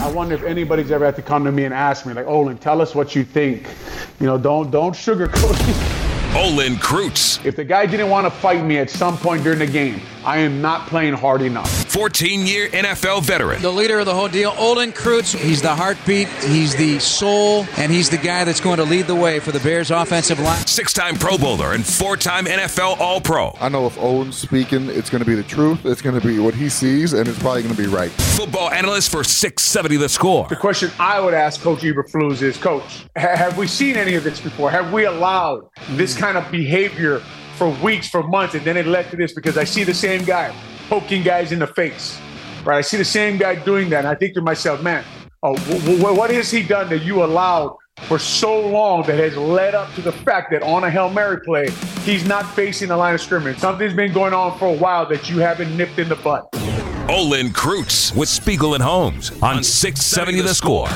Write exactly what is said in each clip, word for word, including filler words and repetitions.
I wonder if anybody's ever had to come to me and ask me, like, Olin, tell us what you think. You know, don't don't sugarcoat it. Olin Kreutz. If the guy didn't want to fight me at some point during the game, I am not playing hard enough. fourteen-year N F L veteran. The leader of the whole deal, Olin Kreutz. He's the heartbeat, he's the soul, and he's the guy that's going to lead the way for the Bears offensive line. Six-time Pro Bowler and four-time N F L All-Pro. I know if Olin's speaking, it's going to be the truth, it's going to be what he sees, and it's probably going to be right. Football analyst for six seventy The Score. The question I would ask Coach Eberflus is, Coach, ha- have we seen any of this before? Have we allowed this kind of behavior for weeks, for months, and then it led to this? Because I see the same guy poking guys in the face, right? I see the same guy doing that, and I think to myself, man, oh, w- w- what has he done that you allowed for so long that has led up to the fact that on a Hail Mary play, he's not facing the line of scrimmage? Something's been going on for a while that you haven't nipped in the butt. Olin Kreutz with Spiegel and Holmes on six seventy The Score.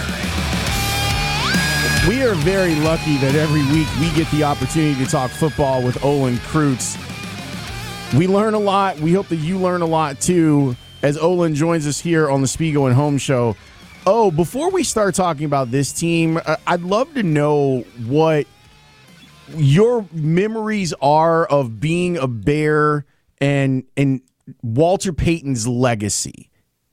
We are very lucky that every week we get the opportunity to talk football with Olin Kreutz. We learn a lot. We hope that you learn a lot, too, as Olin joins us here on the Spiegel and Holmes show. Oh, before we start talking about this team, I'd love to know what your memories are of being a Bear and and Walter Payton's legacy.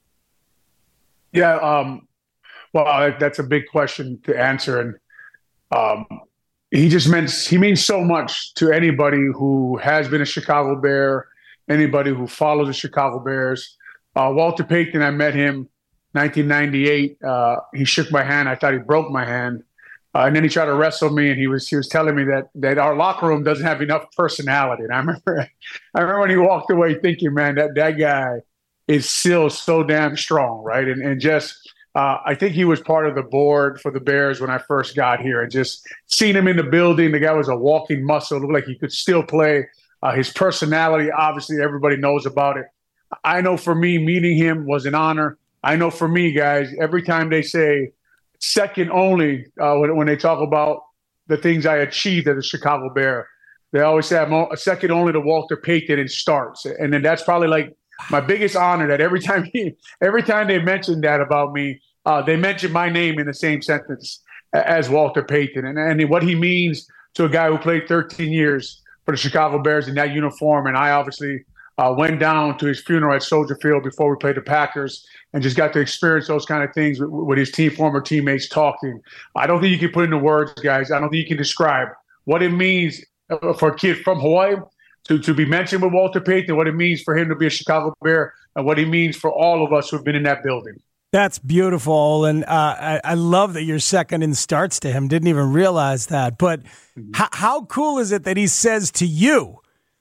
Yeah, um, well, that's a big question to answer, and um, he just meant he means so much to anybody who has been a Chicago Bear, anybody who follows the Chicago Bears. Uh, Walter Payton, I met him nineteen ninety-eight. Uh, he shook my hand. I thought he broke my hand, uh, and then he tried to wrestle me, and he was he was telling me that that our locker room doesn't have enough personality. And I remember, I remember when he walked away thinking, man, that that guy is still so damn strong, right? And and just. Uh, I think he was part of the board for the Bears when I first got here, and just seeing him in the building, the guy was a walking muscle, looked like he could still play. Uh, his personality, obviously, everybody knows about it. I know for me, meeting him was an honor. I know for me, guys, every time they say second only uh, when, when they talk about the things I achieved as a Chicago Bear, they always say I'm a second only to Walter Payton in starts, and then that's probably like my biggest honor. That every time he, every time they mention that about me, uh, they mention my name in the same sentence as Walter Payton, and and what he means to a guy who played thirteen years for the Chicago Bears in that uniform. And I obviously uh, went down to his funeral at Soldier Field before we played the Packers, and just got to experience those kind of things with, with his team, former teammates talking. I don't think you can put into words, guys. I don't think you can describe what it means for a kid from Hawaii to, to be mentioned with Walter Payton, what it means for him to be a Chicago Bear, and what it means for all of us who have been in that building. That's beautiful, and uh, I, I love that you're second in starts to him. Didn't even realize that. But mm-hmm. h- how cool is it that he says to you,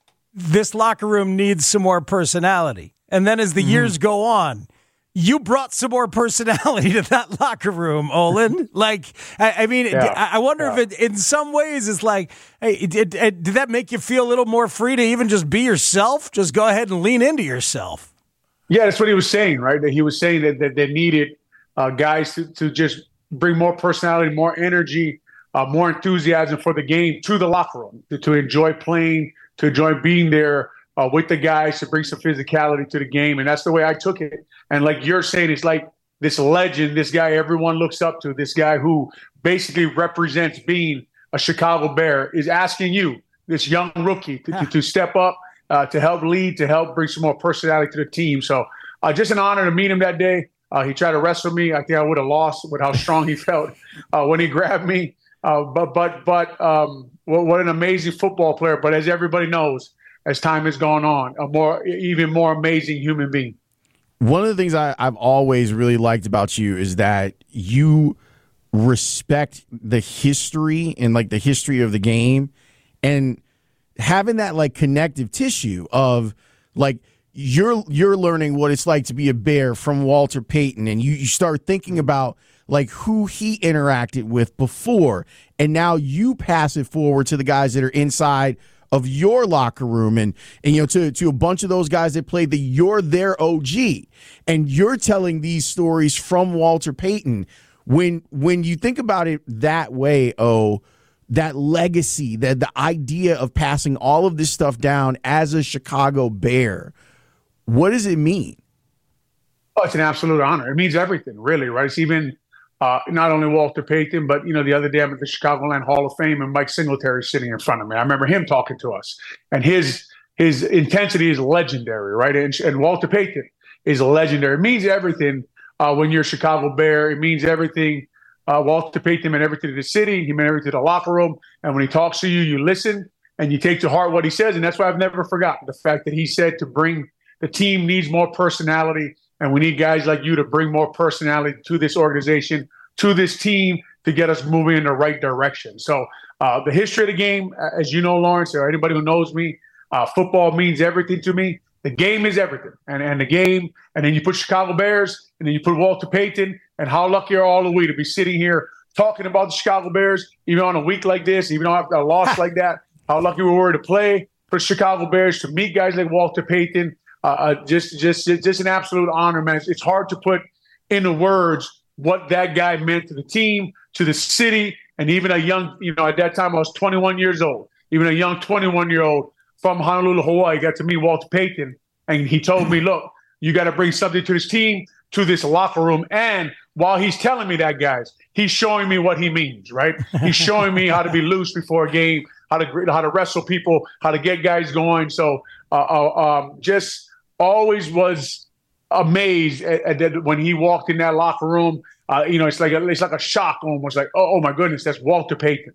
this locker room needs some more personality? And then as the mm-hmm. years go on, you brought some more personality to that locker room, Olin. Like, I, I mean, yeah. I, I wonder yeah. if it, in some ways, it's like, hey, it, it, it, did that make you feel a little more free to even just be yourself? Just go ahead and lean into yourself. Yeah, that's what he was saying, right? That he was saying that, that they needed uh, guys to, to just bring more personality, more energy, uh, more enthusiasm for the game to the locker room, to, to enjoy playing, to enjoy being there uh, with the guys, to bring some physicality to the game. And that's the way I took it. And like you're saying, it's like this legend, this guy everyone looks up to, this guy who basically represents being a Chicago Bear, is asking you, this young rookie, to, yeah. to, to step up, Uh, to help lead, to help bring some more personality to the team. So uh, just an honor to meet him that day. Uh, he tried to wrestle me. I think I would have lost with how strong he felt uh, when he grabbed me. Uh, but but but um, what, what an amazing football player. But as everybody knows, as time has gone on, a more even more amazing human being. One of the things I, I've always really liked about you is that you respect the history and like the history of the game, and having that like connective tissue of like you're you're learning what it's like to be a Bear from Walter Payton, and you, you start thinking about like who he interacted with before, and now you pass it forward to the guys that are inside of your locker room, and and you know to to a bunch of those guys that played the you're their O G, and you're telling these stories from Walter Payton. When when you think about it that way, oh. that legacy, that the idea of passing all of this stuff down as a Chicago Bear, what does it mean? Oh, it's an absolute honor. It means everything, really, right? It's even uh, not only Walter Payton, but, you know, the other day I'm at the Chicagoland Hall of Fame and Mike Singletary is sitting in front of me. I remember him talking to us. And his his intensity is legendary, right? And, and Walter Payton is legendary. It means everything uh, when you're a Chicago Bear. It means everything. Uh, Walter Payton meant everything to the city. He meant everything to the locker room. And when he talks to you, you listen and you take to heart what he says. And that's why I've never forgotten the fact that he said to bring the team needs more personality. And we need guys like you to bring more personality to this organization, to this team, to get us moving in the right direction. So uh, the history of the game, as you know, Lawrence, or anybody who knows me, uh, football means everything to me. The game is everything. And and the game, and then you put Chicago Bears, and then you put Walter Payton, and how lucky are all of we to be sitting here talking about the Chicago Bears, even on a week like this, even after a loss like that, how lucky we were to play for the Chicago Bears, to meet guys like Walter Payton. Uh, uh, just, just, just an absolute honor, man. It's, it's hard to put into words what that guy meant to the team, to the city, and even a young, you know, at that time I was twenty-one years old. Even a young twenty-one-year-old from Honolulu, Hawaii, got to meet Walter Payton, and he told me, "Look, you got to bring something to this team, to this locker room." And while he's telling me that, guys, he's showing me what he means, right? He's showing me how to be loose before a game, how to how to wrestle people, how to get guys going. So, uh, uh, um, just. Always was amazed at, at that when he walked in that locker room. Uh, you know, it's like a, it's like a shock almost. Like, oh, oh my goodness, that's Walter Payton.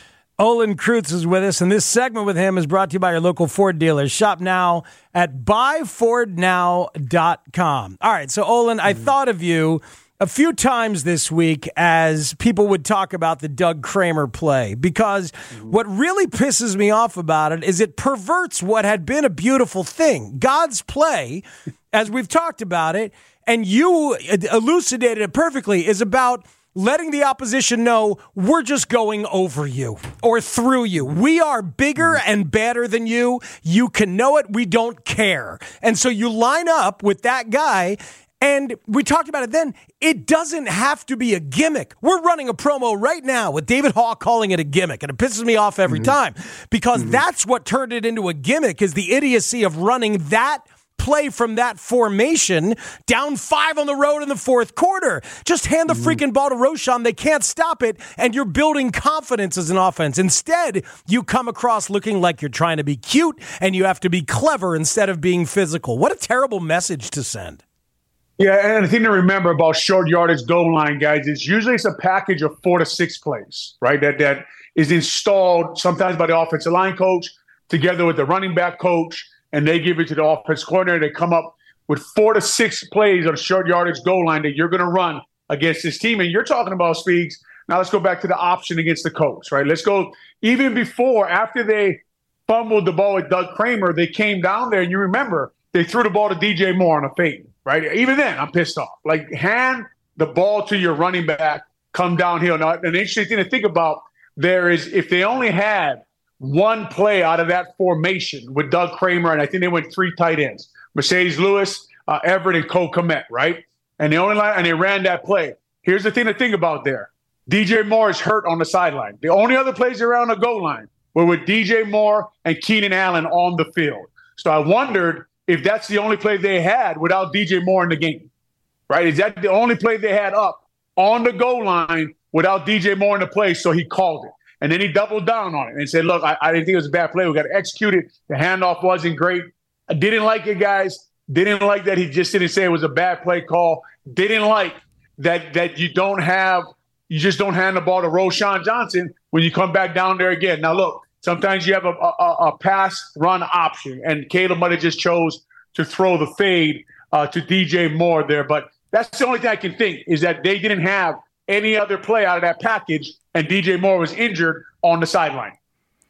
Olin Kreutz is with us, and this segment with him is brought to you by your local Ford dealers. Shop now at buy ford now dot com. All right, so Olin, I mm-hmm. thought of you a few times this week as people would talk about the Doug Kramer play, because what really pisses me off about it is it perverts what had been a beautiful thing. God's play, as we've talked about it, and you elucidated it perfectly, is about letting the opposition know we're just going over you or through you. We are bigger and better than you. You can know it. We don't care. And so you line up with that guy. And we talked about it then. It doesn't have to be a gimmick. We're running a promo right now with David Hawk calling it a gimmick, and it pisses me off every mm-hmm. time because mm-hmm. that's what turned it into a gimmick, is the idiocy of running that play from that formation down five on the road in the fourth quarter. Just hand the mm-hmm. freaking ball to Roschon. They can't stop it, and you're building confidence as an offense. Instead, you come across looking like you're trying to be cute, and you have to be clever instead of being physical. What a terrible message to send. Yeah, and the thing to remember about short yardage goal line, guys, is usually it's a package of four to six plays, right? That that is installed sometimes by the offensive line coach together with the running back coach, and they give it to the offense coordinator. They come up with four to six plays on a short yardage goal line that you're going to run against this team. And you're talking about, Speaks, now let's go back to the option against the Colts, right? Let's go even before, after they fumbled the ball with Doug Kramer, they came down there, and you remember they threw the ball to D J Moore on a fade. Right. Even then, I'm pissed off. Like, hand the ball to your running back, come downhill. Now, an interesting thing to think about there is if they only had one play out of that formation with Doug Kramer, and I think they went three tight ends, Mercedes Lewis, uh, Everett, and Cole Kmet, right? And they only line, and they ran that play. Here's the thing to think about there. D J Moore is hurt on the sideline. The only other plays around the goal line were with D J Moore and Keenan Allen on the field. So I wondered if that's the only play they had without D J Moore in the game, right? Is that the only play they had up on the goal line without D J Moore in the play? So he called it. And then he doubled down on it and said, look, I, I didn't think it was a bad play. We got to execute it. The handoff wasn't great. I didn't like it, guys. Didn't like that he just didn't say it was a bad play call. Didn't like that that you don't have, you just don't hand the ball to Roschon Johnson when you come back down there again. Now, look, sometimes you have a, a, a pass run option, and Caleb might have just chose to throw the fade uh, to D J Moore there. But that's the only thing I can think is that they didn't have any other play out of that package, and D J Moore was injured on the sideline.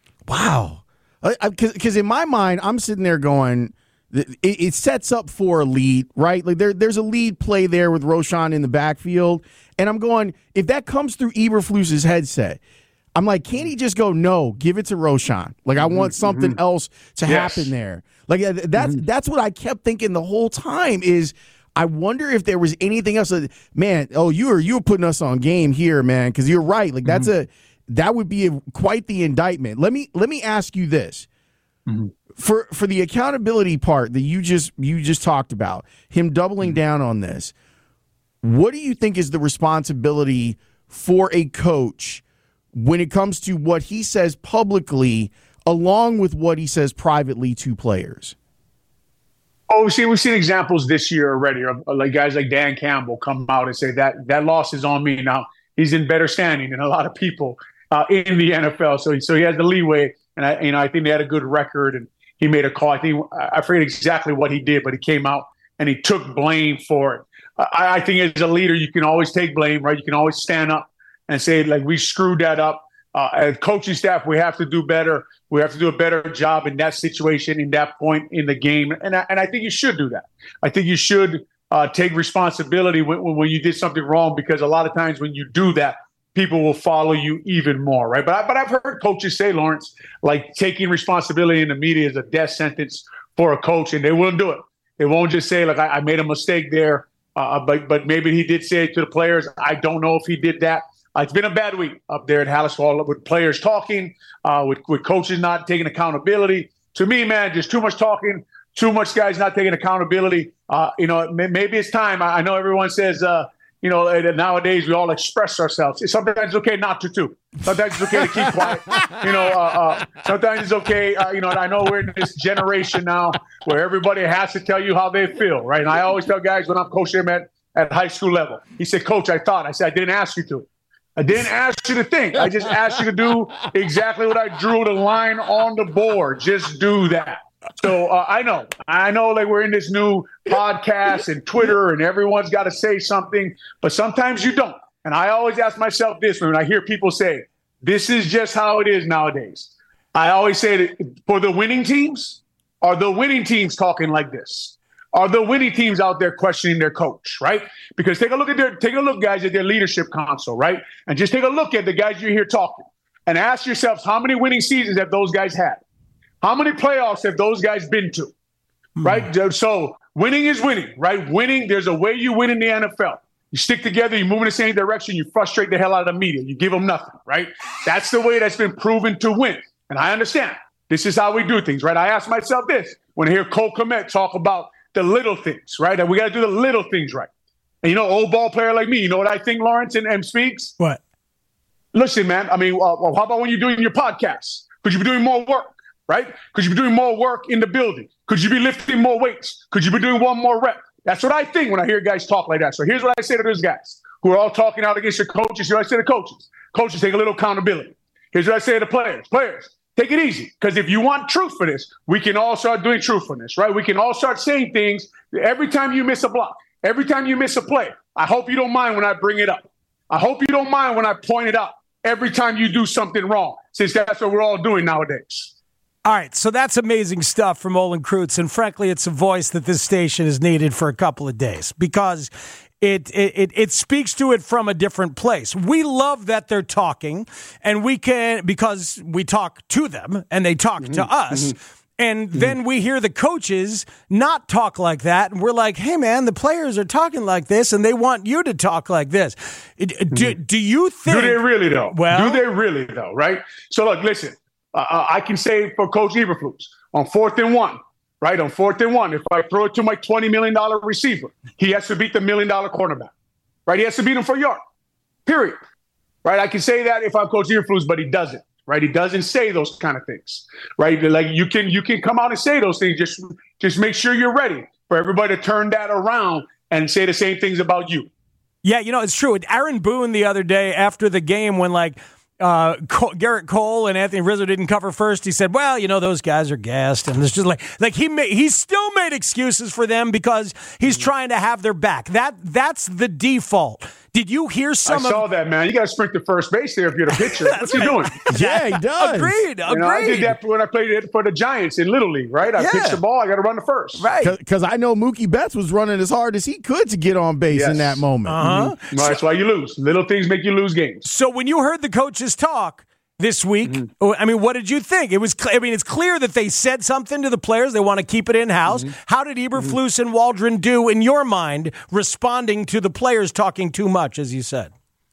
Wow. Because in my mind, I'm sitting there going, it, it sets up for a lead, right? Like there, there's a lead play there with Roschon in the backfield, and I'm going, if that comes through Eberflus's headset, I'm like, can't he just go, no, give it to Roschon? Like, I mm-hmm, want something mm-hmm. else to yes. happen there. Like, that's mm-hmm. that's what I kept thinking the whole time is I wonder if there was anything else. That, man, oh, you were, you were putting us on game here, man, because you're right. Like, that's mm-hmm. a that would be a, quite the indictment. Let me let me ask you this. Mm-hmm. For for the accountability part that you just you just talked about, him doubling mm-hmm. down on this, what do you think is the responsibility for a coach when it comes to what he says publicly along with what he says privately to players? Oh, we see, we've seen examples this year already of like guys like Dan Campbell come out and say that that loss is on me. Now, he's in better standing than a lot of people uh, in the N F L. So, so he has the leeway. And I, you know, I think they had a good record and he made a call. I think I forget exactly what he did, but he came out and he took blame for it. I, I think as a leader, you can always take blame, right? You can always stand up and say, like, we screwed that up. Uh, as coaching staff, we have to do better. We have to do a better job in that situation, in that point in the game. And I, and I think you should do that. I think you should uh, take responsibility when, when you did something wrong, because a lot of times when you do that, people will follow you even more, right? But, I, but I've heard coaches say, Lawrence, like taking responsibility in the media is a death sentence for a coach, and they won't do it. They won't just say, like, I, I made a mistake there, uh, but but maybe he did say it to the players. I don't know if he did that. Uh, it's been a bad week up there at Halas Hall with players talking, uh, with, with coaches not taking accountability. To me, man, just too much talking, too much guys not taking accountability. Uh, you know, maybe it's time. I, I know everyone says, uh, you know, nowadays we all express ourselves. Sometimes it's okay not to, too. Sometimes it's okay to keep quiet. You know, uh, uh, sometimes it's okay. Uh, you know, and I know we're in this generation now where everybody has to tell you how they feel, right? And I always tell guys when I'm coaching them at, at high school level, he said, Coach, I thought. I said, I didn't ask you to. I didn't ask you to think. I just asked you to do exactly what I drew the line on the board. Just do that. So uh, I know, I know like we're in this new podcast and Twitter and everyone's got to say something, but sometimes you don't. And I always ask myself this when I hear people say, this is just how it is nowadays. I always say that for the winning teams, are the winning teams talking like this? Are the winning teams out there questioning their coach, right? Because take a look at their, take a look, guys, at their leadership console, right? And just take a look at the guys you hear talking and ask yourselves, how many winning seasons have those guys had? How many playoffs have those guys been to, right? Mm. So winning is winning, right? Winning, there's a way you win in the N F L. You stick together, you move in the same direction, you frustrate the hell out of the media. You give them nothing, right? That's the way that's been proven to win. And I understand. This is how we do things, right? I ask myself this when I hear Cole Kmet talk about the little things, right? And we got to do the little things right. And you know, old ball player like me, you know what I think, Lawrence, and, and Speaks? What? Listen, man, I mean, uh, how about when you're doing your podcast? Could you be doing more work, right? Could you be doing more work in the building? Could you be lifting more weights? Could you be doing one more rep? That's what I think when I hear guys talk like that. So here's what I say to those guys who are all talking out against your coaches. Here's what I say to coaches. Coaches, take a little accountability. Here's what I say to players. Players, take it easy, because if you want truth for this, we can all start doing truthfulness, right? We can all start saying things. Every time you miss a block, every time you miss a play, I hope you don't mind when I bring it up. I hope you don't mind when I point it out every time you do something wrong, since that's what we're all doing nowadays. All right, so that's amazing stuff from Olin Kreutz, and frankly, it's a voice that this station has needed for a couple of days because It, it it speaks to it from a different place. We love that they're talking, and we can, because we talk to them and they talk mm-hmm. to us. Mm-hmm. And mm-hmm. then we hear the coaches not talk like that. And we're like, hey, man, the players are talking like this and they want you to talk like this. Mm-hmm. Do, do you think. Do they really, though? Well, do they really, though? Right? So, look, listen, uh, I can say for Coach Eberflus on fourth and one. Right, on fourth and one, if I throw it to my twenty million dollars receiver, he has to beat the million dollar cornerback. Right, he has to beat him for a yard. Period. Right, I can say that if I'm Coach Eberflus, but he doesn't. Right, he doesn't say those kind of things. Right, like you can you can come out and say those things. Just just make sure you're ready for everybody to turn that around and say the same things about you. Yeah, you know it's true. Aaron Boone the other day after the game when like. Uh, Cole, Garrett Cole and Anthony Rizzo didn't cover first. He said, well, you know, those guys are gassed. And it's just like, like he made, he still made excuses for them because he's trying to have their back. That That's the default. Did you hear some I of... saw that, man. You got to sprint to first base there if you're the pitcher. What's he doing? Yeah, he does. Agreed, agreed. You know, I did that when I played it for the Giants in Little League, right? I yeah. pitched the ball. I got to run to first. Right. Because I know Mookie Betts was running as hard as he could to get on base yes. in that moment. Uh-huh. Mm-hmm. Well, that's why you lose. Little things make you lose games. So when you heard the coaches talk this week, mm-hmm. I mean, what did you think? It was. I mean, it's clear that they said something to the players. They want to keep it in-house. Mm-hmm. How did Eberflus mm-hmm. and Waldron do, in your mind, responding to the players talking too much, as you said?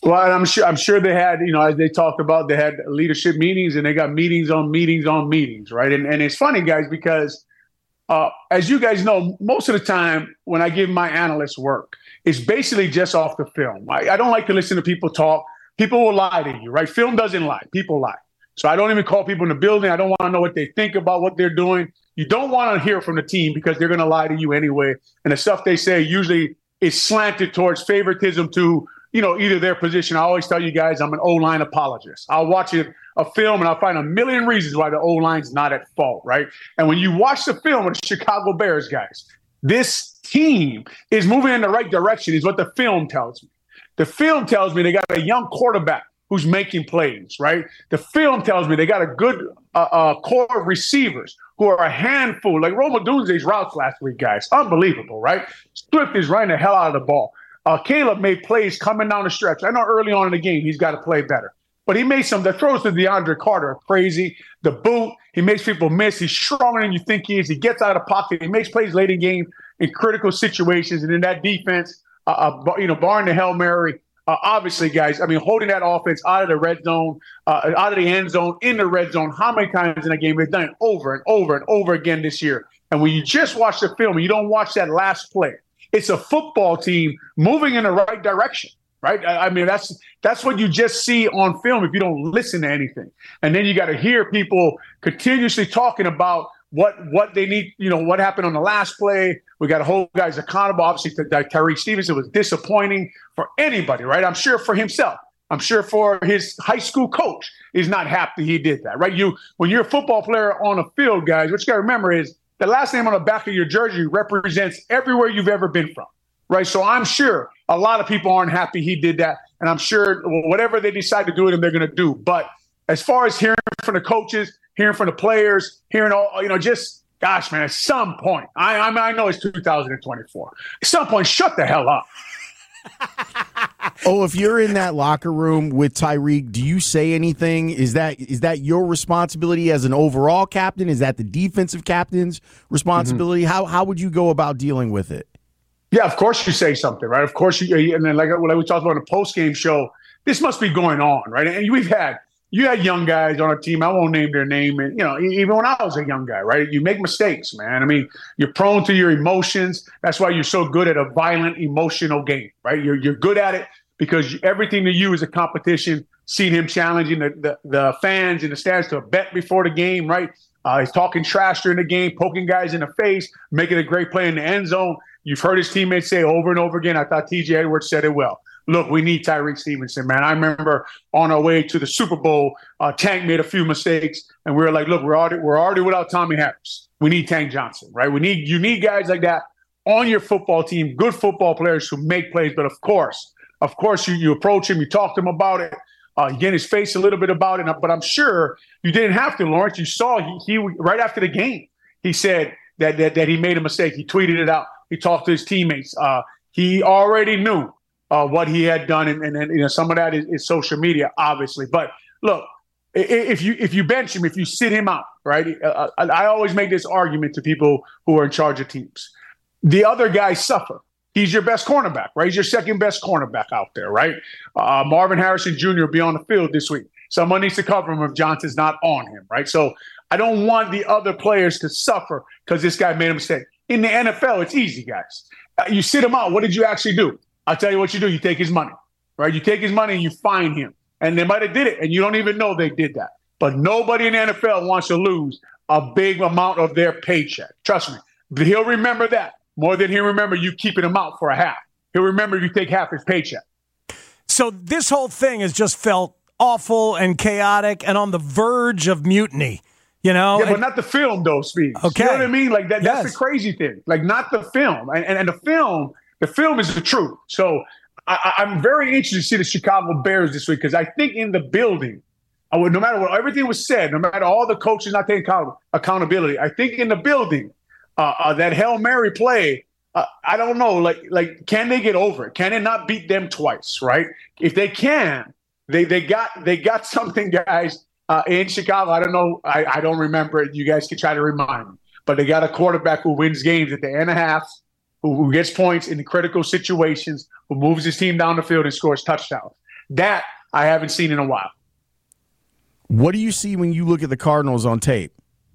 Well, and I'm sure I'm sure they had, you know, as they talked about, they had leadership meetings and they got meetings on meetings on meetings, right? And and it's funny, guys, because uh, as you guys know, most of the time when I give my analysts work, it's basically just off the film. I, I don't like to listen to people talk. People will lie to you, right? Film doesn't lie. People lie. So I don't even call people in the building. I don't want to know what they think about what they're doing. You don't want to hear from the team because they're going to lie to you anyway. And the stuff they say usually is slanted towards favoritism to, you know, either their position. I always tell you guys I'm an O-line apologist. I'll watch a, a film and I'll find a million reasons why the O-line's not at fault, right? And when you watch the film of the Chicago Bears, guys, this team is moving in the right direction is what the film tells me. The film tells me they got a young quarterback who's making plays, right? The film tells me they got a good uh, uh, core of receivers who are a handful. Like Rome Odunze's routes last week, guys. Unbelievable, right? Swift is running the hell out of the ball. Uh, Caleb made plays coming down the stretch. I know early on in the game he's got to play better. But he made some, the throws to DeAndre Carter are crazy. The boot, he makes people miss. He's stronger than you think he is. He gets out of the pocket. He makes plays late in game in critical situations. And in that defense, uh, uh, you know, barring the Hail Mary, uh, obviously, guys, I mean, holding that offense out of the red zone, uh, out of the end zone, in the red zone, how many times in a game? They've done it over and over and over again this year. And when you just watch the film and you don't watch that last play, it's a football team moving in the right direction. Right. I mean, that's that's what you just see on film if you don't listen to anything. And then you got to hear people continuously talking about what what they need, you know, what happened on the last play. We got to hold guys accountable. Obviously, Tyrique Stevenson was disappointing for anybody. Right. I'm sure for himself. I'm sure for his high school coach is not happy he did that. Right. You when you're a football player on a field, guys, what you got to remember is the last name on the back of your jersey represents everywhere you've ever been from. Right. So I'm sure a lot of people aren't happy he did that. And I'm sure whatever they decide to do with him, they're going to do. But as far as hearing from the coaches, hearing from the players, hearing all, you know, just, gosh, man, at some point, I, I mean, I know it's two thousand twenty-four. At some point, shut the hell up. Oh, if you're in that locker room with Tyrique, do you say anything? Is that is that your responsibility as an overall captain? Is that the defensive captain's responsibility? Mm-hmm. How how would you go about dealing with it? Yeah, of course you say something, right? Of course you, and then like, like we talked about in the post-game show, this must be going on, right? And we've had, you had young guys on our team, I won't name their name, and you know, even when I was a young guy, right? You make mistakes, man. I mean, you're prone to your emotions. That's why you're so good at a violent, emotional game, right? You're you're good at it because everything to you is a competition. Seen him challenging the, the, the fans in the stands to a bet before the game, right? Uh, he's talking trash during the game, poking guys in the face, making a great play in the end zone. You've heard his teammates say over and over again, I thought T J Edwards said it well. Look, we need Tyrique Stevenson, man. I remember on our way to the Super Bowl, uh, Tank made a few mistakes, and we were like, look, we're already we're already without Tommy Harris. We need Tank Johnson, right? We need you need guys like that on your football team, good football players who make plays. But of course, of course, you you approach him, you talk to him about it, uh, you get in his face a little bit about it. But I'm sure you didn't have to, Lawrence. You saw he, he right after the game, he said that that that he made a mistake. He tweeted it out. He talked to his teammates. Uh, he already knew uh, what he had done, and, and, and you know some of that is, is social media, obviously. But look, if you if you bench him, if you sit him out, right? Uh, I always make this argument to people who are in charge of teams. The other guys suffer. He's your best cornerback, right? He's your second best cornerback out there, right? Uh, Marvin Harrison Junior will be on the field this week. Someone needs to cover him if Johnson's not on him, right? So I don't want the other players to suffer because this guy made a mistake. In the N F L, it's easy, guys. Uh, you sit him out. What did you actually do? I'll tell you what you do. You take his money, right? You take his money and you fine him. And they might have did it, and you don't even know they did that. But nobody in the N F L wants to lose a big amount of their paycheck. Trust me. But he'll remember that more than he'll remember you keeping him out for a half. He'll remember you take half his paycheck. So this whole thing has just felt awful and chaotic and on the verge of mutiny. You know, yeah, but not the film, though, Speed. Okay. You know what I mean? Like that, that's yes. the crazy thing. Like not the film. And, and, and the film, the film is the truth. So I, I'm very interested to see the Chicago Bears this week because I think in the building, I would, no matter what everything was said, no matter all the coaches not taking account- accountability, I think in the building, uh, uh, that Hail Mary play, uh, I don't know, like, like can they get over it? Can it not beat them twice, right? If they can, they they got they got something, guys. Uh, in Chicago, I don't know. I, I don't remember it. You guys can try to remind me. But they got a quarterback who wins games at the end of halves, who, who gets points in critical situations, who moves his team down the field and scores touchdowns. That I haven't seen in a while. What do you see when you look at the Cardinals on tape?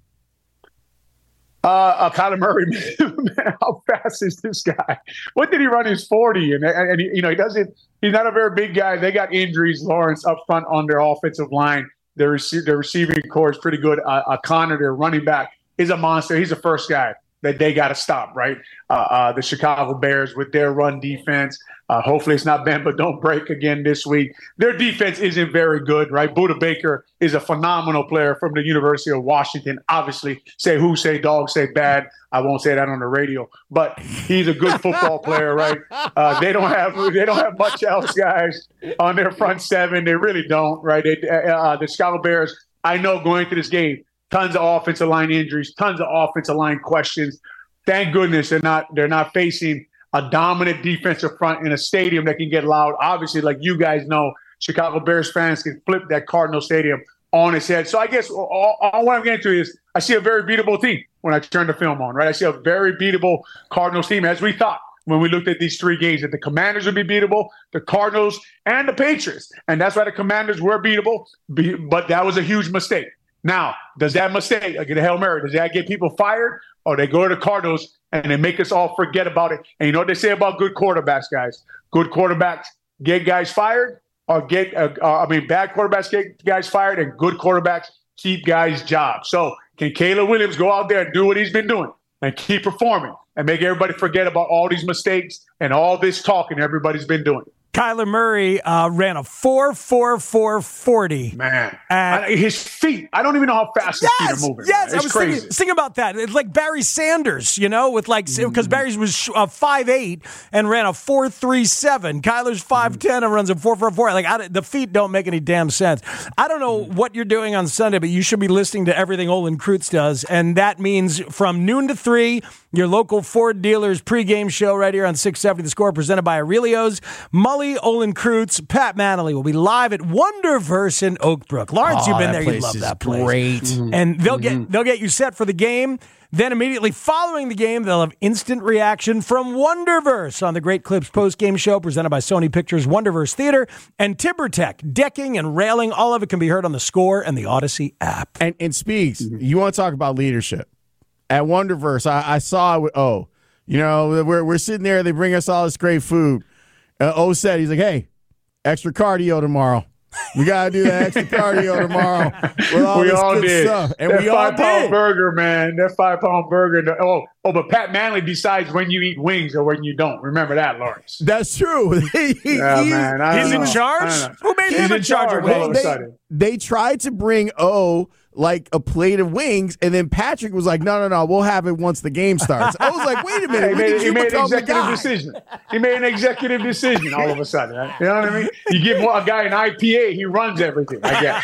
Uh, uh Kyler Murray, man, how fast is this guy? What did he run his forty? And, and, and he, you know, he doesn't, he's not a very big guy. They got injuries, Lawrence, up front on their offensive line. Their, rec- their receiving core is pretty good. Uh, uh, Connor, their running back, is a monster. He's the first guy that they got to stop, right? Uh, uh, the Chicago Bears with their run defense. Uh, hopefully it's not bend but don't break again this week. Their defense isn't very good, right? Budda Baker is a phenomenal player from the University of Washington. Obviously, say who, say dog, say bad. I won't say that on the radio, but he's a good football player, right? Uh, they don't have they don't have much else, guys, on their front seven. They really don't, right? They, uh, the Chicago Bears, I know going into this game, tons of offensive line injuries, tons of offensive line questions. Thank goodness they're not they're not facing a dominant defensive front in a stadium that can get loud. Obviously, like you guys know, Chicago Bears fans can flip that Cardinal Stadium on its head. So I guess all, all what I'm getting to is I see a very beatable team when I turn the film on, right? I see a very beatable Cardinals team, as we thought when we looked at these three games, that the Commanders would be beatable, the Cardinals, and the Patriots. And that's why the Commanders were beatable, but that was a huge mistake. Now, does that mistake, like a Hail Mary, does that get people fired? Or they go to the Cardinals and they make us all forget about it? And you know what they say about good quarterbacks, guys? Good quarterbacks get guys fired, or get, uh, uh, I mean, bad quarterbacks get guys fired, and good quarterbacks keep guys' jobs. So can Caleb Williams go out there and do what he's been doing and keep performing and make everybody forget about all these mistakes and all this talking everybody's been doing? Kyler Murray uh, ran a four four four forty. Man, at, I, his feet. I don't even know how fast yes, his feet are moving. Yes, man. It's I was crazy. thinking, thinking about that. It's like Barry Sanders, you know, with like, because mm-hmm. Barry was uh, five eight and ran a four three seven. Kyler's five ten mm-hmm. and runs a four four four. Like, I, the feet don't make any damn sense. I don't know mm-hmm. what you're doing on Sunday, but you should be listening to everything Olin Kreutz does. And that means from noon to three, your local Ford dealer's pregame show right here on six seventy The Score, presented by Aurelio's. Mully, Olin Kreutz, Pat Manley will be live at Wonderverse in Oak Brook. Lawrence, oh, you've been there. You love that place. Great. Mm-hmm. And they'll mm-hmm. get they'll get you set for the game. Then immediately following the game, they'll have instant reaction from Wonderverse on the Great Clips postgame show presented by Sony Pictures Wonderverse Theater. And TimberTech, decking and railing, all of it can be heard on the Score and the Odyssey app. And, and Speaks, mm-hmm. you want to talk about leadership. At Wonderverse, I, I saw, oh, you know, we're, we're sitting there, they bring us all this great food. Uh, O said, he's like, hey, extra cardio tomorrow. We got to do that extra cardio tomorrow. With all we this all good did. Stuff. And that we all five pound did. burger, man. That five pound burger. Oh, oh, but Pat Manley decides when you eat wings or when you don't. Remember that, Lawrence. That's true. he, yeah, he's man. I he's don't in know. charge? Who made he's him in charge? charge of all of a they, sudden. They tried to bring O like a plate of wings, and then Patrick was like, no, no, no, we'll have it once the game starts. I was like, wait a minute. He made, he made an executive guy? decision. He made an executive decision all of a sudden. Right? You know what I mean? You give a guy an I P A, he runs everything,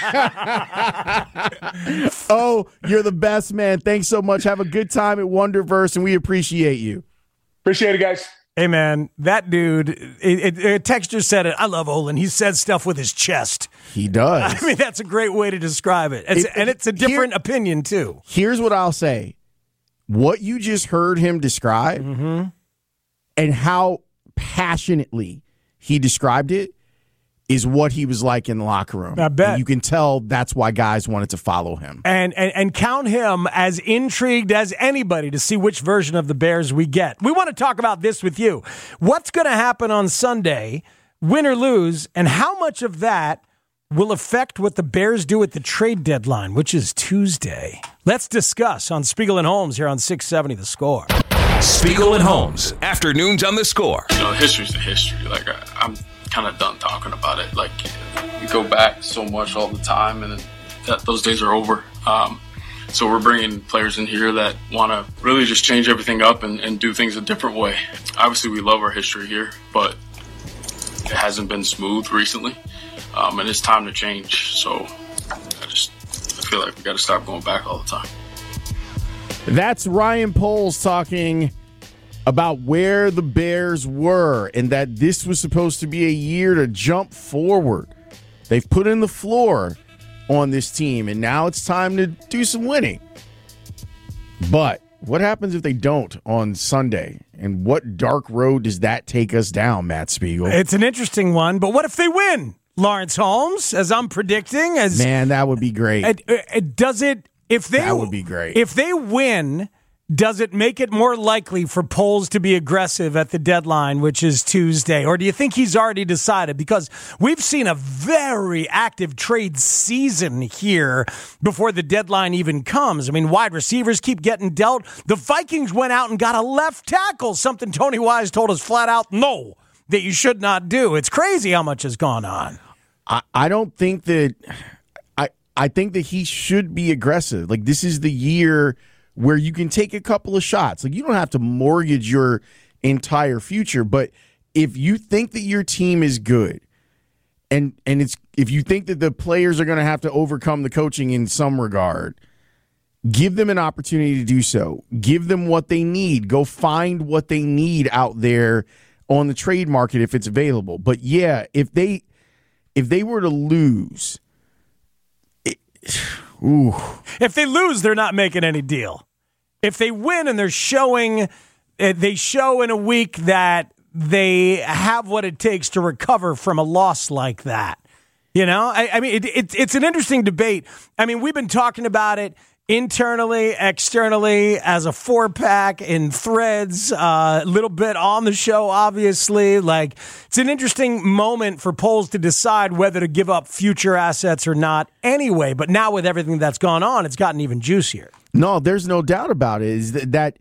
I guess. Oh, you're the best, man. Thanks so much. Have a good time at Wonderverse, and we appreciate you. Appreciate it, guys. Hey, man, that dude, it, it, it, Texture said it. I love Olin. He says stuff with his chest. He does. I mean, that's a great way to describe it. It's, it and it's a different here, opinion, too. Here's what I'll say. What you just heard him describe mm-hmm. and how passionately he described it is what he was like in the locker room. I bet. And you can tell that's why guys wanted to follow him. And, and and count him as intrigued as anybody to see which version of the Bears we get. We want to talk about this with you. What's going to happen on Sunday, win or lose, and how much of that will affect what the Bears do at the trade deadline, which is Tuesday? Let's discuss on Spiegel and Holmes here on six seventy The Score. Spiegel and Holmes, afternoons on The Score. You know, history's a history. Like, I, I'm kind of done talking about it. Like, we go back so much all the time, and that those days are over. Um, so we're bringing players in here that want to really just change everything up and, and do things a different way. Obviously, we love our history here, but it hasn't been smooth recently, um, and it's time to change. So I just I feel like we got to stop going back all the time. That's Ryan Poles talking about where the Bears were and that this was supposed to be a year to jump forward. They've put in the floor on this team, and now it's time to do some winning. But what happens if they don't on Sunday? And what dark road does that take us down, Matt Spiegel? It's an interesting one, but what if they win? Lawrence Holmes, as I'm predicting. As Man, that would be great. it, it, does it if they That would be great. If they win, does it make it more likely for Poles to be aggressive at the deadline, which is Tuesday? Or do you think he's already decided? Because we've seen a very active trade season here before the deadline even comes. I mean, wide receivers keep getting dealt. The Vikings went out and got a left tackle, something Tony Wise told us flat out, no, that you should not do. It's crazy how much has gone on. I, I don't think that I I think that he should be aggressive. Like, this is the year where you can take a couple of shots. Like, you don't have to mortgage your entire future, but if you think that your team is good, and and it's if you think that the players are going to have to overcome the coaching in some regard, give them an opportunity to do so. Give them what they need. Go find what they need out there on the trade market if it's available. But yeah, if they if they were to lose, it, ooh. If they lose, they're not making any deal. If they win and they're showing, they show in a week that they have what it takes to recover from a loss like that. You know, I, I mean, it, it, it's an interesting debate. I mean, we've been talking about it internally, externally, as a four-pack in threads, a uh, little bit on the show, obviously. Like, it's an interesting moment for Poles to decide whether to give up future assets or not anyway. But now with everything that's gone on, it's gotten even juicier. No, there's no doubt about it. Is that, that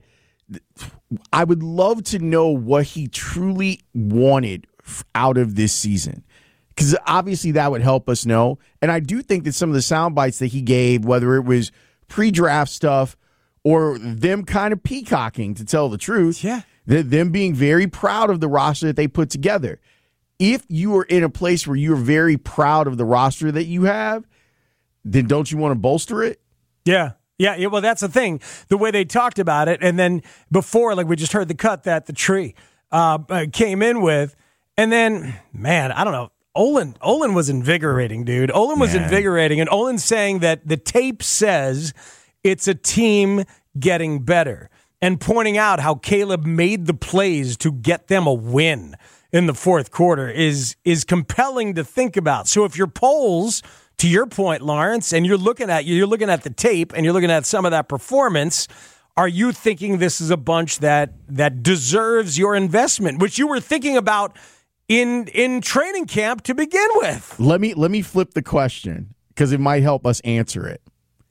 I would love to know what he truly wanted out of this season. Because obviously that would help us know. And I do think that some of the sound bites that he gave, whether it was pre-draft stuff or them kind of peacocking, to tell the truth, yeah, them being very proud of the roster that they put together. If you are in a place where you're very proud of the roster that you have, then don't you want to bolster it? Yeah. Yeah, yeah, well, that's the thing, the way they talked about it. And then before, like we just heard the cut that the tree uh, came in with. And then, man, I don't know. Olin Olin was invigorating, dude. Olin was man. invigorating. And Olin's saying that the tape says it's a team getting better and pointing out how Caleb made the plays to get them a win in the fourth quarter is is compelling to think about. So if you're Poles, to your point, Lawrence, and you're looking at you're looking at the tape and you're looking at some of that performance, are you thinking this is a bunch that that deserves your investment, which you were thinking about in in training camp to begin with? Let me let me flip the question because it might help us answer it.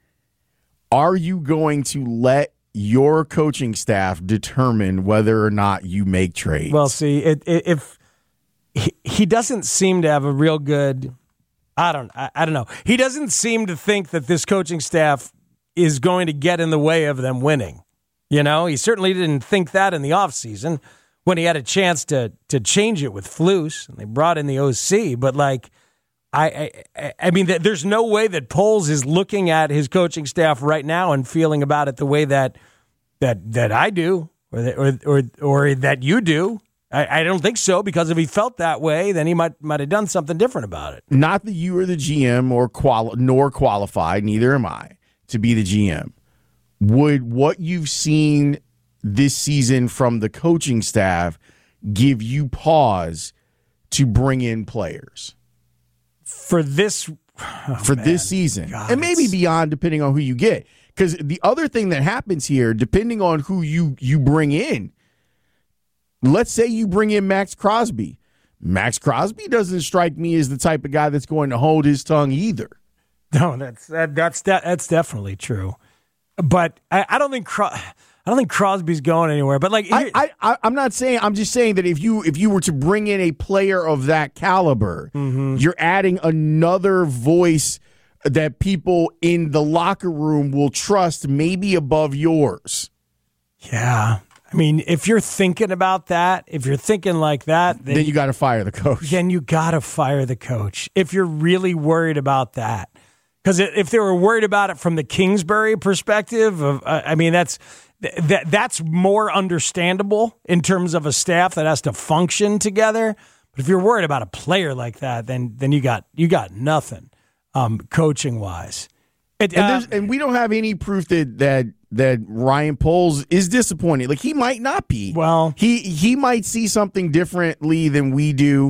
Are you going to let your coaching staff determine whether or not you make trades? Well, see, it, it, if he, he doesn't seem to have a real good. I don't I, I don't know. He doesn't seem to think that this coaching staff is going to get in the way of them winning. You know, he certainly didn't think that in the offseason when he had a chance to to change it with Flus and they brought in the O C. But like, I I, I mean, there's no way that Poles is looking at his coaching staff right now and feeling about it the way that that that I do or that, or, or or that you do. I, I don't think so, because if he felt that way, then he might might have done something different about it. Not that you are the G M or quali- nor qualified, neither am I, to be the G M. Would what you've seen this season from the coaching staff give you pause to bring in players? For this oh, For man. this season. God, and maybe it's... beyond, depending on who you get. Because the other thing that happens here, depending on who you, you bring in, let's say you bring in Max Crosby. Max Crosby doesn't strike me as the type of guy that's going to hold his tongue either. No, that's that, that's that, that's definitely true. But I, I don't think Cro- I don't think Crosby's going anywhere. But like, I, I, I, I'm not saying. I'm just saying that if you if you were to bring in a player of that caliber, mm-hmm. you're adding another voice that people in the locker room will trust, maybe above yours. Yeah. I mean, if you're thinking about that, if you're thinking like that, then, then you got to fire the coach. Then you got to fire the coach if you're really worried about that. Because if they were worried about it from the Kingsbury perspective, of, uh, I mean, that's that that's more understandable in terms of a staff that has to function together. But if you're worried about a player like that, then then you got you got nothing, um, coaching wise. It, and, uh, and we don't have any proof that that. that Ryan Poles is disappointed. Like, he might not be. Well, he he might see something differently than we do.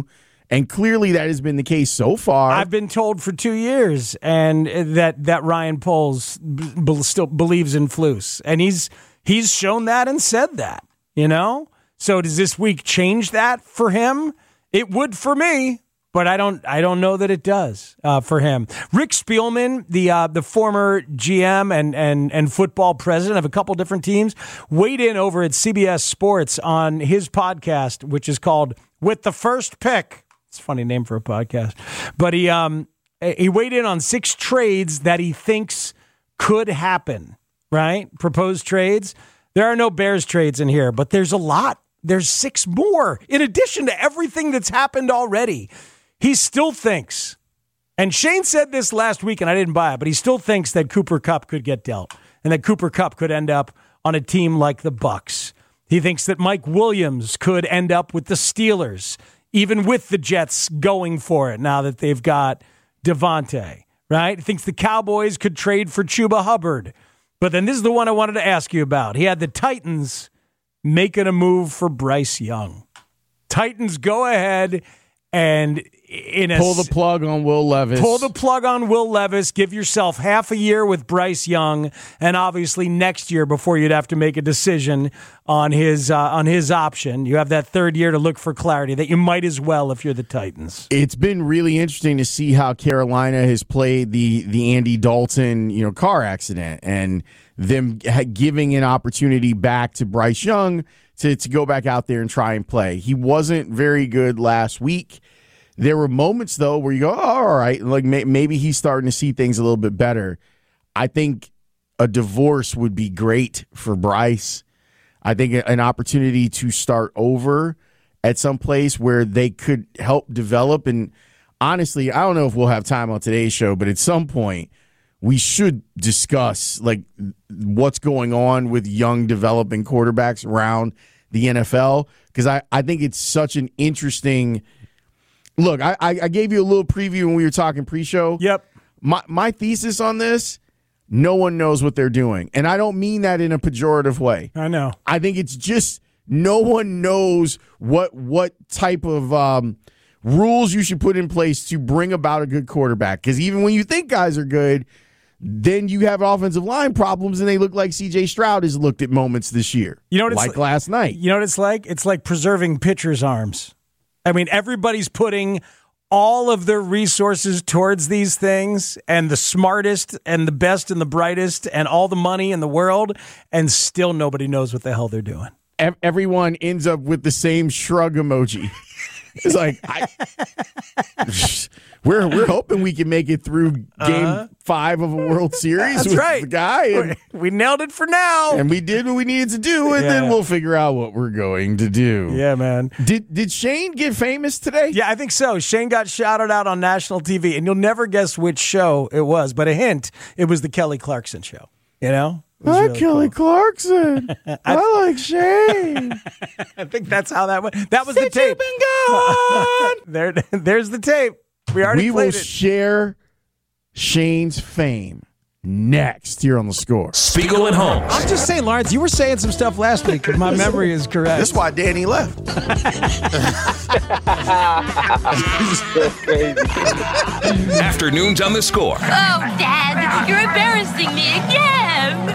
And clearly that has been the case so far. I've been told for two years and that, that Ryan Poles b- still believes in Flus. And he's he's shown that and said that, you know? So does this week change that for him? It would for me, but I don't I don't know that it does uh, for him. Rick Spielman, the uh, the former G M and, and, and football president of a couple different teams, weighed in over at C B S Sports on his podcast, which is called With the First Pick. It's a funny name for a podcast. But he um he weighed in on six trades that he thinks could happen, right? Proposed trades. There are no Bears trades in here, but there's a lot. There's six more in addition to everything that's happened already. He still thinks, and Shane said this last week and I didn't buy it, but he still thinks that Cooper Kupp could get dealt and that Cooper Kupp could end up on a team like the Bucs. He thinks that Mike Williams could end up with the Steelers, even with the Jets going for it now that they've got Devontae, right? He thinks the Cowboys could trade for Chuba Hubbard. But then this is the one I wanted to ask you about. He had the Titans making a move for Bryce Young. Titans go ahead and in a, pull the plug on Will Levis. Pull the plug on Will Levis. Give yourself half a year with Bryce Young, and obviously next year before you'd have to make a decision on his uh, on his option. You have that third year to look for clarity that you might as well if you're the Titans. It's been really interesting to see how Carolina has played the the Andy Dalton, you know, car accident and them giving an opportunity back to Bryce Young to, to go back out there and try and play. He wasn't very good last week. There were moments, though, where you go, oh, all right, like may, maybe he's starting to see things a little bit better. I think a divorce would be great for Bryce. I think an opportunity to start over at some place where they could help develop. And honestly, I don't know if we'll have time on today's show, but at some point, we should discuss like what's going on with young developing quarterbacks around the N F L, because I, I think it's such an interesting look. I, I gave you a little preview when we were talking pre-show. Yep. My my thesis on this, no one knows what they're doing. And I don't mean that in a pejorative way. I know. I think it's just no one knows what what type of um, rules you should put in place to bring about a good quarterback. Because even when you think guys are good, then you have offensive line problems, and they look like C J Stroud has looked at moments this year. You know what it's like like last night. You know what it's like? It's like preserving pitchers' arms. I mean, everybody's putting all of their resources towards these things, and the smartest and the best and the brightest and all the money in the world, and still nobody knows what the hell they're doing. Everyone ends up with the same shrug emoji. It's like I, we're we're hoping we can make it through game uh-huh. five of a World Series That's with right. the guy. And, we nailed it for now. And we did what we needed to do, and yeah. then we'll figure out what we're going to do. Yeah, man. Did did Shane get famous today? Yeah, I think so. Shane got shouted out on national T V, and you'll never guess which show it was, but a hint, it was the Kelly Clarkson show. You know? Hi, really Kelly cool. Clarkson. I, I like Shane. I think that's how that went. That was Since the tape. Been gone. there, there's the tape. We already we played will it. share Shane's fame next here on The Score. Spiegel and Holmes. I'm just saying, Lawrence, you were saying some stuff last week, if my memory is correct. That's why Danny left. Afternoons on The Score. Oh, Dad, you're embarrassing me again.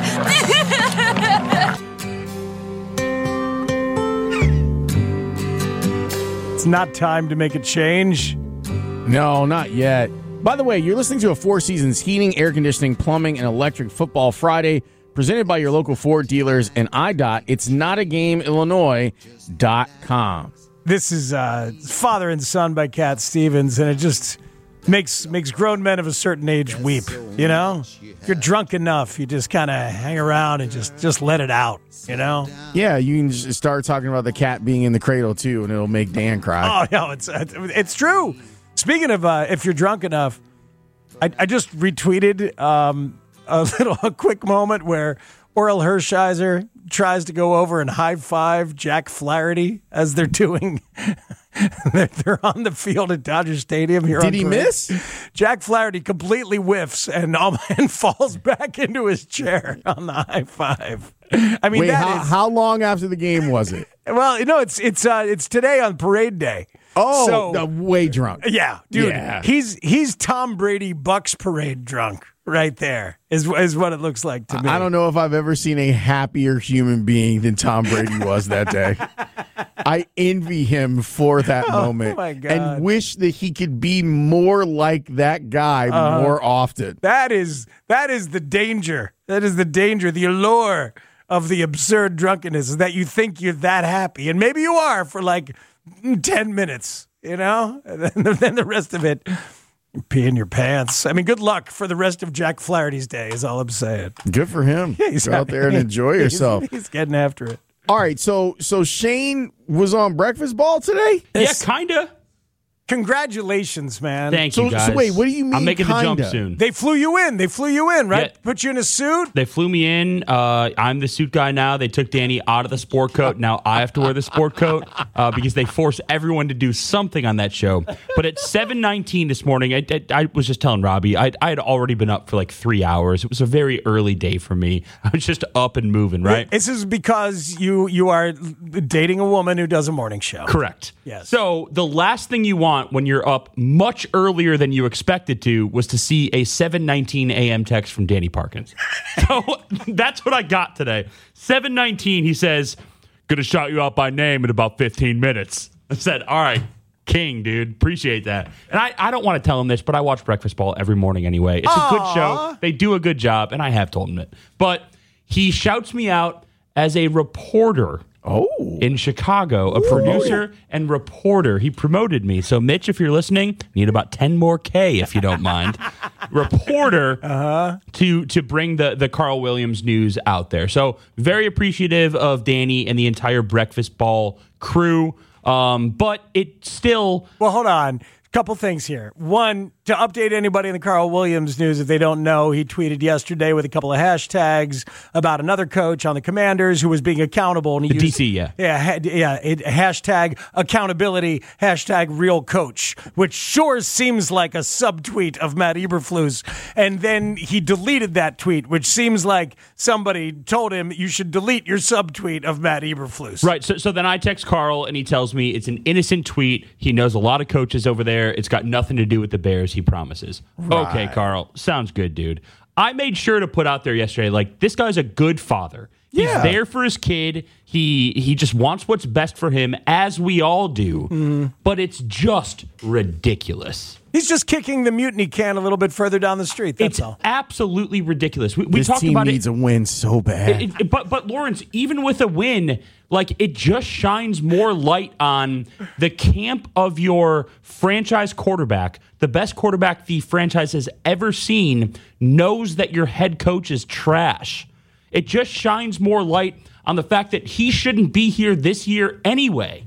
It's not time to make a change. No, not yet. By the way, you're listening to a Four Seasons Heating, Air Conditioning, Plumbing, and Electric Football Friday, presented by your local Ford dealers and I D O T. It's not a game, Illinois dot com. This is uh, Father and Son by Cat Stevens, and it just makes makes grown men of a certain age weep. You know, if you're drunk enough, you just kind of hang around and just just let it out. You know. Yeah, you can just start talking about the cat being in the cradle too, and it'll make Dan cry. Oh no, it's it's true. Speaking of, uh, if you're drunk enough, I, I just retweeted um, a little a quick moment where Orel Hershiser tries to go over and high five Jack Flaherty as they're doing. they're, they're on the field at Dodger Stadium here. Did he parade. miss? Jack Flaherty completely whiffs and um, and falls back into his chair on the high five. I mean, Wait, that how, is, how long after the game was it? Well, you know, it's it's uh, it's today on parade day. Oh, So- uh, way drunk. Yeah, dude. Yeah. He's he's Tom Brady Bucks parade drunk right there. Is is what it looks like to me. I don't know if I've ever seen a happier human being than Tom Brady was that day. I envy him for that moment my God. and wish that he could be more like that guy Uh, more often. That is that is the danger. That is the danger, the allure of the absurd drunkenness is that you think you're that happy. And maybe you are for like ten minutes, you know? And then, then the rest of it, you pee in your pants. I mean, good luck for the rest of Jack Flaherty's day is all I'm saying. Good for him. He's Go out there and enjoy He's- yourself. He's, getting after it. All right, so so Shane was on Breakfast Ball today? Yeah, kinda. Congratulations, man. Thank So, you, guys. so wait, what do you mean I'm making the jump kinda? soon. They flew you in. They flew you in, right? Yeah. Put you in a suit. They flew me in. Uh, I'm the suit guy now. They took Danny out of the sport coat. Now I have to wear the sport coat uh, because they force everyone to do something on that show. But at seven nineteen this morning, I, I, I was just telling Robbie, I, I had already been up for like three hours. It was a very early day for me. I was just up and moving, right? This is because you you are dating a woman who does a morning show. Correct. Yes. So the last thing you want when you're up much earlier than you expected to was to see a seven nineteen a.m. text from Danny Parkins. So that's what I got today. seven nineteen, he says, gonna shout you out by name in about fifteen minutes. I said, all right, king, dude. Appreciate that. And I, I don't want to tell him this, but I watch Breakfast Ball every morning anyway. It's a good show. They do a good job, and I have told him it. But he shouts me out as a reporter. Oh. In Chicago, a producer and reporter. He promoted me. So, Mitch, if you're listening, need about ten more K if you don't mind. Reporter uh-huh. to to bring the, the Carl Williams news out there. So, very appreciative of Danny and the entire Breakfast Ball crew. Um, but it still... Well, hold on. Couple things here. One, to update anybody in the Carl Williams news, if they don't know, he tweeted yesterday with a couple of hashtags about another coach on the Commanders who was being accountable. And he The used, D C, yeah. Yeah, ha- yeah. It, hashtag accountability, hashtag real coach, which sure seems like a subtweet of Matt Eberflus. And then he deleted that tweet, which seems like somebody told him you should delete your subtweet of Matt Eberflus. Right. So, so then I text Carl, and he tells me it's an innocent tweet. He knows a lot of coaches over there. It's got nothing to do with the Bears, he promises. Right. Okay, Carl. Sounds good, dude. I made sure to put out there yesterday, like, this guy's a good father. He's Yeah. there for his kid. He he just wants what's best for him, as we all do. Mm. But it's just ridiculous. He's just kicking the mutiny can a little bit further down the street. That's It's all. absolutely ridiculous. We, we This talked team about needs it. a win so bad. It- it- but but Lawrence, even with a win, like, it just shines more light on the camp of your franchise quarterback. The best quarterback the franchise has ever seen knows that your head coach is trash. It just shines more light on the fact that he shouldn't be here this year anyway.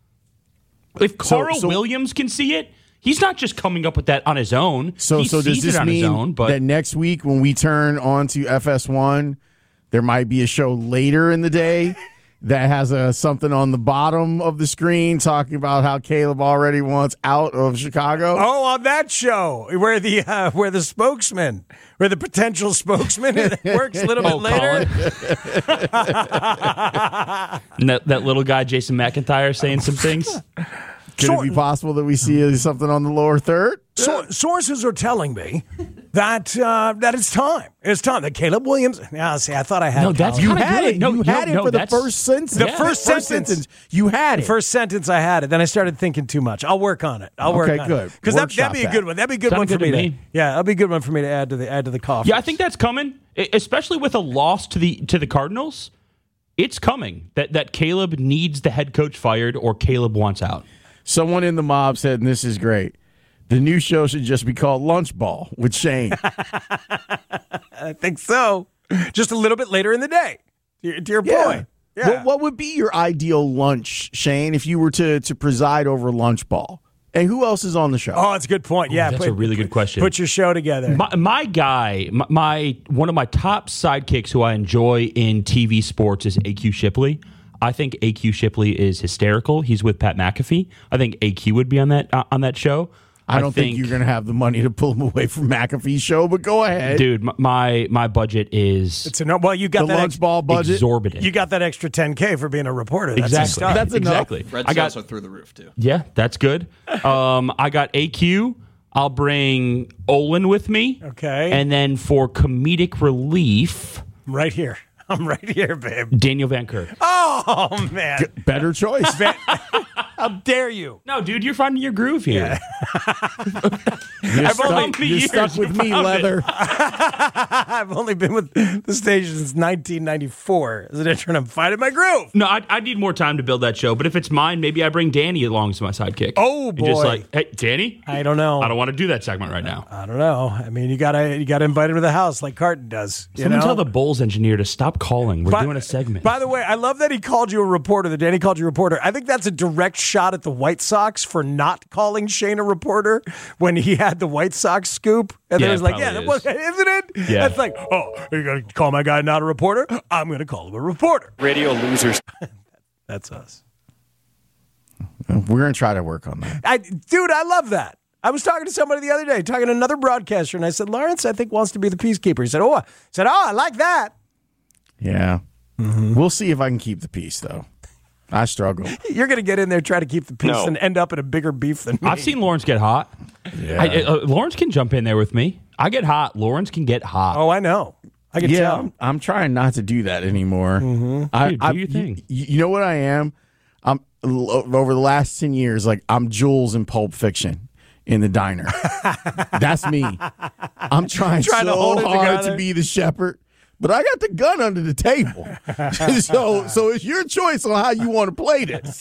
If Carl So- so- Williams can see it, he's not just coming up with that on his own. So, he so does sees this it on his mean own, but that next week when we turn on to F S one, there might be a show later in the day that has a something on the bottom of the screen talking about how Caleb already wants out of Chicago? Oh, on that show where the uh, where the spokesman, where the potential spokesman works a little bit Oh, later. and that, that little guy, Jason McIntyre, saying some things. Could it be possible that we see something on the lower third? So, sources are telling me that uh, that it's time. It's time that Caleb Williams. Yeah, see, I thought I had No, it, that's Colin. You Kinda had good. it. No, you no, had it no, for the that's- first sentence. The first sentence. You had The it. first sentence I had it. Then I started thinking too much. I'll work on it. I'll work Okay, on good. it. Because that, Workshop that'd be a that. good one. That'd be a good Sounds one for good me to to. me. Yeah, that'd be a good one for me to add to the add to the coffee. Yeah, I think that's coming, e- especially with a loss to the to the Cardinals. It's coming that that Caleb needs the head coach fired or Caleb wants out. Someone in the mob said, and this is great, the new show should just be called Lunch Ball with Shane. I think so. Just a little bit later in the day. To your, to your point. Yeah. What, what would be your ideal lunch, Shane, if you were to, to preside over Lunch Ball? And who else is on the show? Oh, that's a good point. Yeah, that's put- a really good question. Put your show together. My, my guy, my, my one of my top sidekicks who I enjoy in T V sports is A Q Shipley. I think A Q Shipley is hysterical. He's with Pat McAfee. I think A Q would be on that uh, on that show. I don't think, think you're going to have the money to pull him away from McAfee's show, but go ahead. Dude, my my budget is it's a no, well, you got the that lunch ex- ball budget. Exorbitant. You got that extra ten K for being a reporter. That's exactly. A That's enough. Exactly. Red I got also through the roof, too. Yeah, that's good. Um, I got A Q. I'll bring Olin with me. Okay. And then for comedic relief, right here. I'm right here, babe. Daniel Van Kirk. Oh, man. G- better choice. How dare you? No, dude, you're finding your groove here. You're, I've stuck, only you're years stuck with you me, found Leather. I've only been with the station since nineteen ninety-four as an intern. I'm finding my groove. No, I, I need more time to build that show. But if it's mine, maybe I bring Danny along as my sidekick. Oh, And just boy. like, hey, Danny? I don't know. I don't want to do that segment right now. I don't know. I mean, you gotta you gotta invite him to the house like Carton does. You Someone know? tell the Bulls engineer to stop calling. We're By- doing a segment. By the way, I love that he called you a reporter, that Danny called you a reporter. I think that's a direct shot at the White Sox for not calling Shane a reporter when he had the White Sox scoop. And Yeah, then it was like, it yeah, probably that is. was, isn't it? Yeah. That's like, oh, you're going to call my guy not a reporter? I'm going to call him a reporter. Radio losers. That's us. We're going to try to work on that. I, dude, I love that. I was talking to somebody the other day, talking to another broadcaster, and I said, Lawrence, I think, wants to be the peacekeeper. He said, oh, I said, oh, I like that. Yeah. Mm-hmm. We'll see if I can keep the peace, though. I struggle. You're going to get in there, try to keep the peace, No. and end up in a bigger beef than me. I've seen Lawrence get hot. Yeah. I, uh, Lawrence can jump in there with me. I get hot. Lawrence can get hot. Oh, I know. I can yeah, tell. I'm, I'm trying not to do that anymore. Mm-hmm. I, Dude, do I, your thing. You, you know what I am? I'm over the last ten years, like I'm Jules in Pulp Fiction in the diner. That's me. I'm trying, Trying to so hold it hard together. to be the shepherd, but I got the gun under the table. so, so it's your choice on how you want to play this.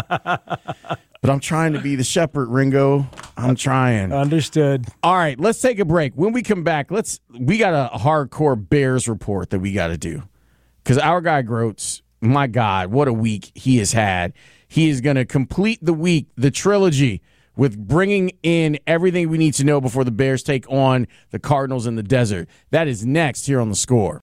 But I'm trying to be the shepherd, Ringo. I'm trying. Understood. All right, let's take a break. When we come back, let's we got a hardcore Bears report that we got to do. Because our guy Groats, my God, what a week he has had. He is going to complete the week, the trilogy, with bringing in everything we need to know before the Bears take on the Cardinals in the desert. That is next here on The Score.